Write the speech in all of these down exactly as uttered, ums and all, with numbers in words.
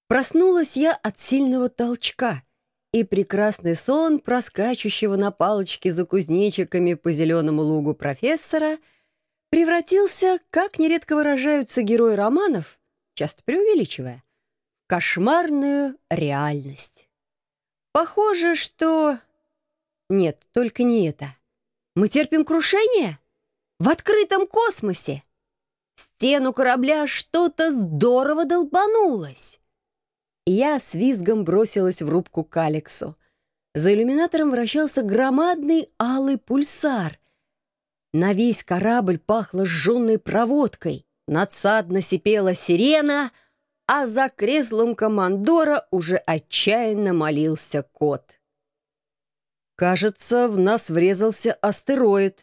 Проснулась я от сильного толчка, и прекрасный сон проскачущего на палочке за кузнечиками по зеленому лугу профессора превратился, как нередко выражаются герои романов, часто преувеличивая, в кошмарную реальность. Похоже, что... Нет, только не это. Мы терпим крушение? В открытом космосе? В стену корабля что-то здорово долбанулось. Я с визгом бросилась в рубку к Алексу. За иллюминатором вращался громадный алый пульсар. На весь корабль пахло сжженной проводкой. Надсадно сипела сирена, а за креслом командора уже отчаянно молился кот. «Кажется, в нас врезался астероид»,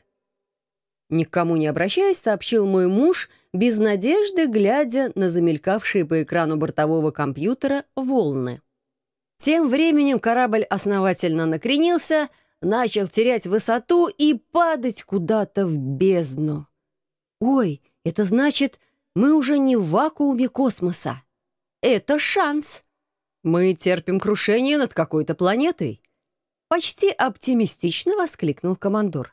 — никому не обращаясь, сообщил мой муж, без надежды глядя на замелькавшие по экрану бортового компьютера волны. Тем временем корабль основательно накренился, начал терять высоту и падать куда-то в бездну. «Ой, это значит, мы уже не в вакууме космоса. Это шанс. Мы терпим крушение над какой-то планетой», — почти оптимистично воскликнул командор.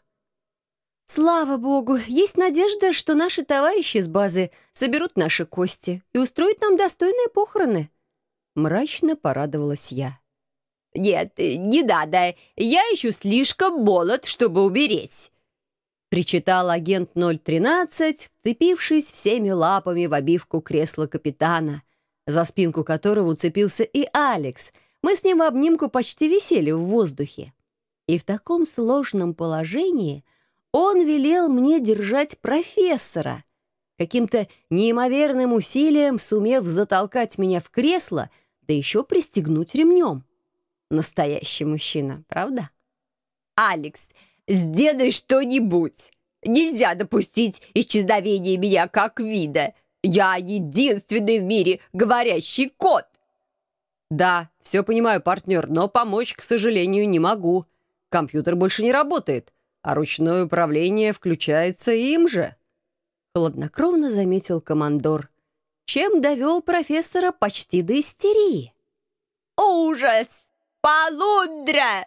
«Слава богу, есть надежда, что наши товарищи с базы соберут наши кости и устроят нам достойные похороны», — мрачно порадовалась я. «Нет, не надо, я еще слишком молод, чтобы умереть», — причитал агент ноль тринадцать, вцепившись всеми лапами в обивку кресла капитана, за спинку которого уцепился и Алекс. Мы с ним в обнимку почти висели в воздухе. И в таком сложном положении он велел мне держать профессора, каким-то неимоверным усилием сумев затолкать меня в кресло, да еще пристегнуть ремнем. Настоящий мужчина, правда? «Алекс, сделай что-нибудь. Нельзя допустить исчезновения меня как вида. Я единственный в мире говорящий кот». «Да, все понимаю, партнер, но помочь, к сожалению, не могу. Компьютер больше не работает, а ручное управление включается им же», — хладнокровно заметил командор, чем довел профессора почти до истерии. «Ужас! Полундра!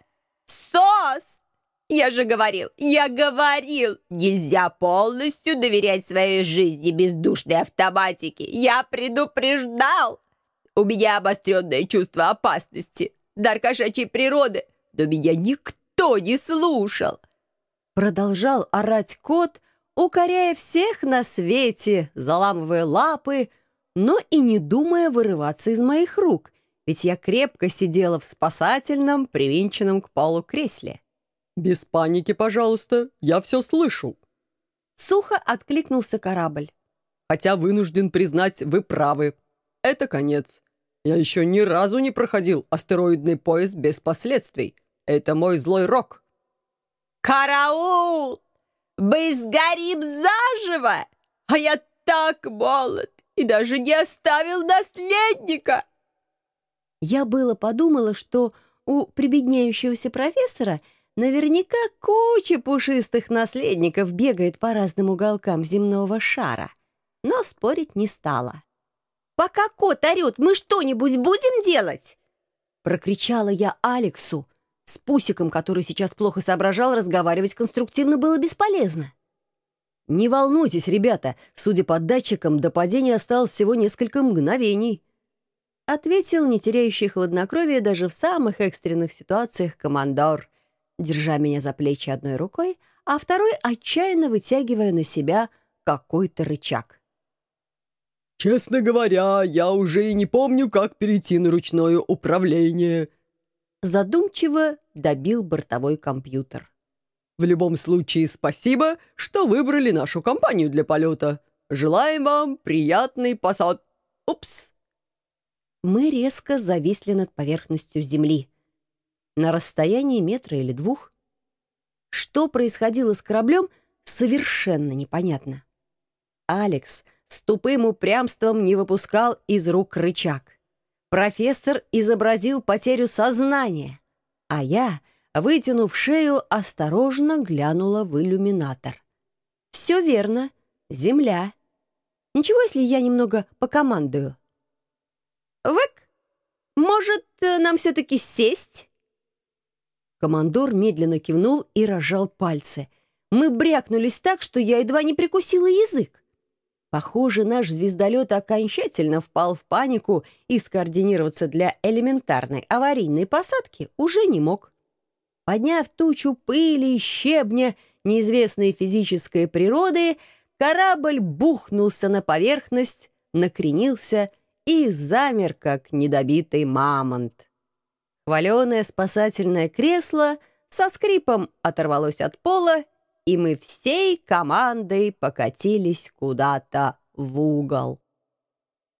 Сос! Я же говорил, я говорил, нельзя полностью доверять своей жизни бездушной автоматике. Я предупреждал. У меня обостренное чувство опасности, дар кошачьей природы, но меня никто не слушал». Продолжал орать кот, укоряя всех на свете, заламывая лапы, но и не думая вырываться из моих рук, ведь я крепко сидела в спасательном, привинченном к полу кресле. «Без паники, пожалуйста, я все слышу». Сухо откликнулся корабль. «Хотя вынужден признать, вы правы. Это конец. Я еще ни разу не проходил астероидный пояс без последствий. Это мой злой рок». «Караул! Мы сгорим заживо! А я так молод и даже не оставил наследника!» Я было подумала, что у прибедняющегося профессора наверняка куча пушистых наследников бегает по разным уголкам земного шара, но спорить не стала. «Пока кот орет, мы что-нибудь будем делать?» Прокричала я Алексу. С Пусиком, который сейчас плохо соображал, разговаривать конструктивно было бесполезно. «Не волнуйтесь, ребята, судя по датчикам, до падения осталось всего несколько мгновений», ответил не теряющий хладнокровие даже в самых экстренных ситуациях командор, держа меня за плечи одной рукой, а второй отчаянно вытягивая на себя какой-то рычаг. «Честно говоря, я уже и не помню, как перейти на ручное управление», задумчиво добил бортовой компьютер. «В любом случае, спасибо, что выбрали нашу компанию для полета. Желаем вам приятный посад. Упс!» Мы резко зависли над поверхностью Земли. На расстоянии метра или двух. Что происходило с кораблем, совершенно непонятно. Алекс с тупым упрямством не выпускал из рук рычаг. Профессор изобразил потерю сознания, а я, вытянув шею, осторожно глянула в иллюминатор. Все верно, Земля. Ничего, если я немного покомандую? «Вык! Может, э, нам все-таки сесть?» Командор медленно кивнул и разжал пальцы. Мы брякнулись так, что я едва не прикусила язык. Похоже, наш звездолет окончательно впал в панику и скоординироваться для элементарной аварийной посадки уже не мог. Подняв тучу пыли и щебня неизвестной физической природы, корабль бухнулся на поверхность, накренился и замер, как недобитый мамонт. Хваленое спасательное кресло со скрипом оторвалось от пола, и мы всей командой покатились куда-то в угол.